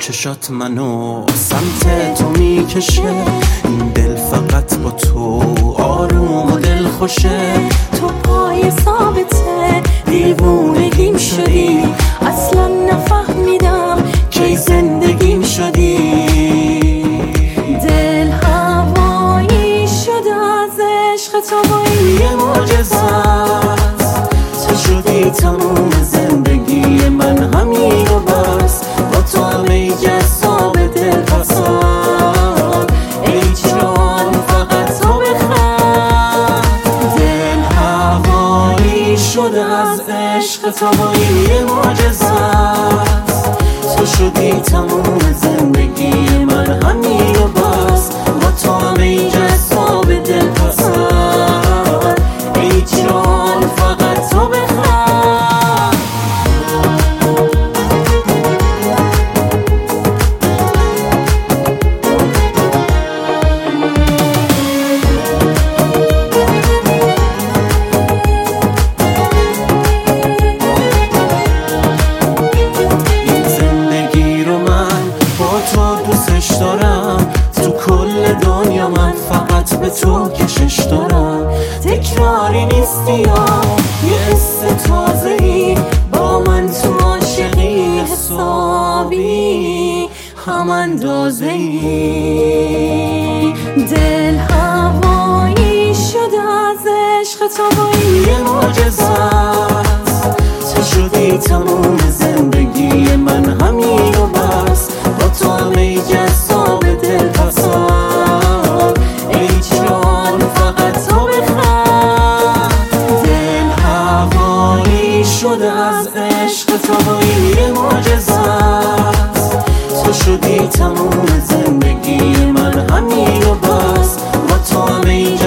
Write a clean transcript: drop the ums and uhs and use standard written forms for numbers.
چشات منو سمت تو میکشه، این دل فقط با تو آروم و دل خوشه. تو پای ثابته دیوونگیم شدی، اصلا نفهمیدم کی زندگیم شدی. دل هوایی شده از عشق تو با این یه معجزت، تو شدی تموم زندگی من، همین و بس. با تو همه جذاب دل پسند، ای جان فقط تو بخند. دل هوایی شده از عشق تو با این یه معجزت، تو شدی تموم زندگی من، همین و بس. با تو همه جذاب دل پسند، ای جان فقط تو بخند. تو کل دنیا من فقط به تو کشش دارم، تکراری نیستی یا یه حس تازه‌ای، با من تو عاشقی حسابی هم اندازه‌ای. دل هوایی شده از عشق تو با این یه معجزت، تو شدی تموم زندگی من، همین و بس. با تو همه جذاب دل پسند، ای جان فقط تو بخند. دل هوایی شده از عشق تو با این یه معجزت، تو شدی تموم زندگی من، همین و بس. با تو همه